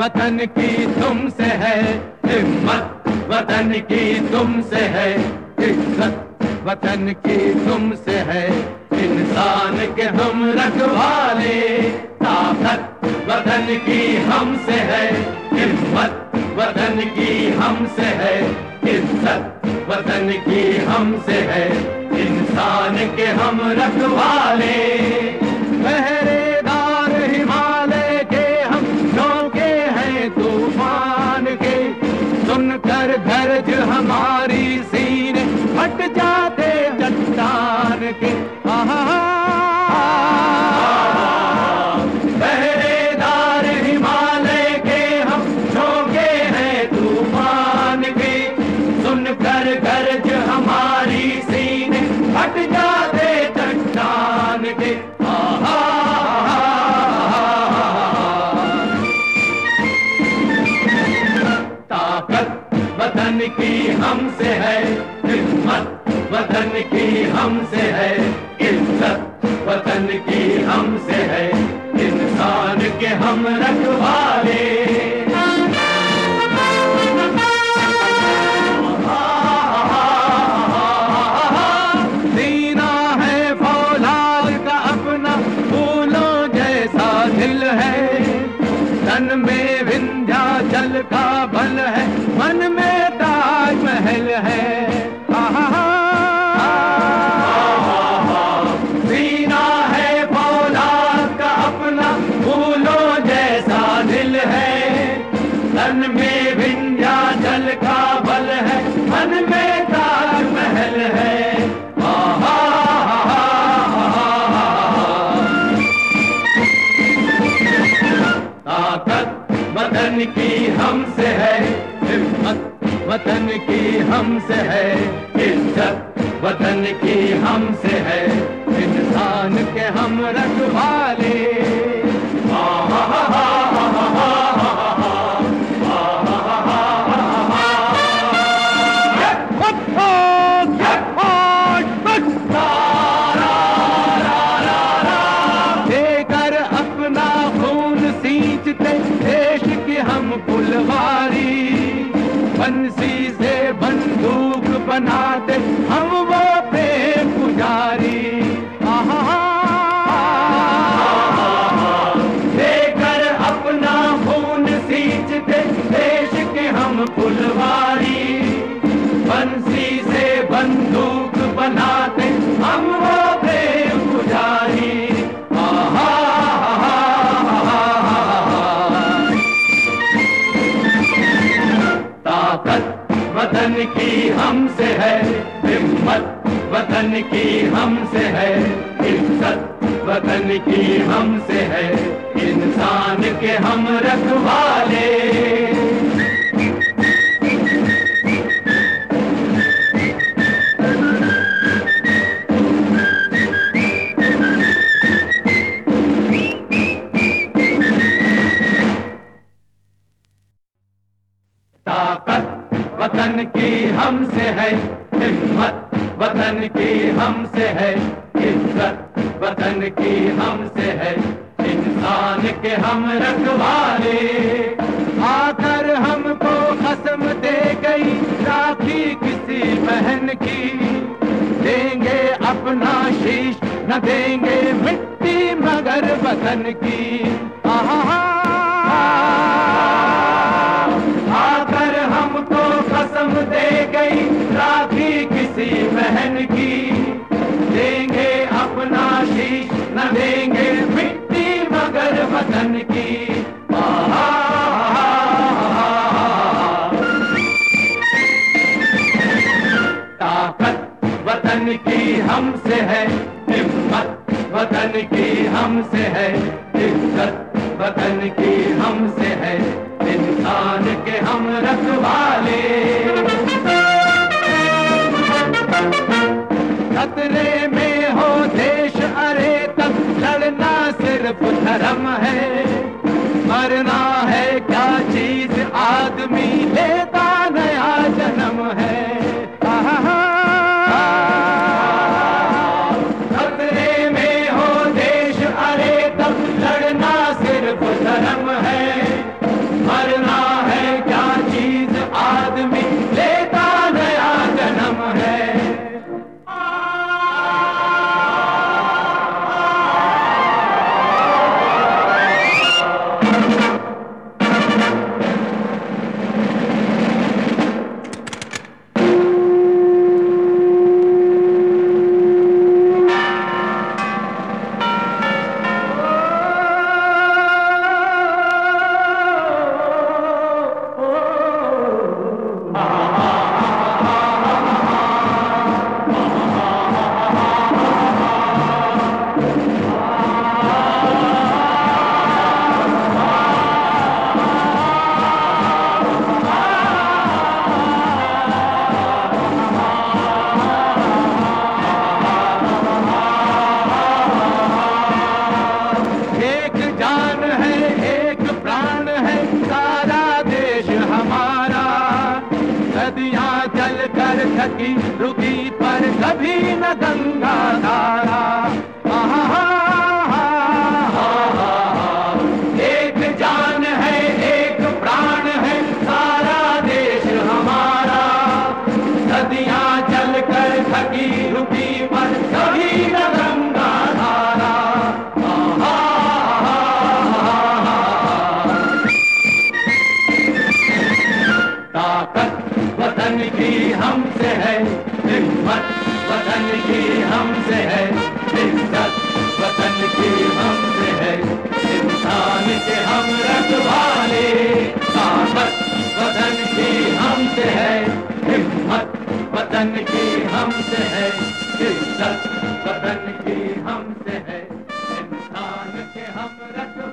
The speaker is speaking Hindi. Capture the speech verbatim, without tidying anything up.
वतन की तुमसे है हिम्मत, वतन की तुमसे है इज्जत, वतन की तुमसे है इंसान के हम रखवाले। ताकत वतन की हमसे है हिम्मत, वतन की हमसे है इज्जत, वतन की हमसे है इंसान के हम रखवाले। पहरेदार हिमालय के हम झोंके हैं तूफान के, सुनकर गरज हमारी सीने फट जाते चट्टान के। पहरेदार हिमालय के हम झोंके हैं तूफान के, सुनकर गरज हमारी सीने फट जाते चट्टान के। ताकत वतन की हमसे है हिम्मत, वतन की हमसे है इज्जत, वतन की हमसे है इंसान के हम रखवाले। सीना है फौलाद का अपना फूलों जैसा दिल है, तन में विंध्याचल का बल है, मन में ताजमहल है। सीना है फौलाद का अपना फूलों जैसा दिल है, तन में विंध्याचल का बल है, मन में ताजमहल है। ताकत वतन की हमसे है हिम्मत, वतन की हमसे है इज्जत, वतन की हमसे है इंसान के हम रखवाले। देकर अपना खून सींचते देश की हम फुलवारी, बंसी से बंदूक बनाते हम वो प्रेम पुजारी। देकर अपना खून सींचते देश के हम फुलवारी, बंसी से बंदूक बनाते हम वो प्रेम पुजारी। ताकत वतन की हमसे है हिम्मत, वतन की हमसे है इज्जत, वतन की हमसे है इंसान के हम रखवाले। ताकत वतन की हमसे है हिम्मत, वतन की हमसे है इज्जत, वतन की हमसे है इंसान के हम रखवाले। आकर हमको कसम दे गई राखी किसी बहन की, देंगे अपना शीश न देंगे मिट्टी मगर वतन की। आकर हमको कसम दे गई राखी किसी बहन की, देंगे अपना शीश न देंगे मिट्टी मगर वतन की। ताकत वतन की हमसे है हिम्मत, वतन की हमसे है इज्जत, वतन की हमसे है इंसान के हम रखवाले। खतरे में हो देश अरे तब लड़ना सिर्फ धर्म है, मरना है क्या चीज आदमी लेता नया जन्म है। खतरे में हो देश अरे तब लड़ना सिर्फ धर्म है, थकी रुकी पर कभी न गंगा धारा। आहा हा हा हा हा, एक जान है एक प्राण है सारा देश हमारा। नदियां चलकर थकी रुकी पर कभी न गंगा धारा। आहा ताकत वतन की हमसे है, हिम्मत वतन की हमसे है, इज्जत वतन की हमसे है, इंसान के हम रखवाले। ताकत वतन की हमसे है, हिम्मत वतन की हमसे है, इज्जत वतन की हमसे है, इंसान के हम रखवाले।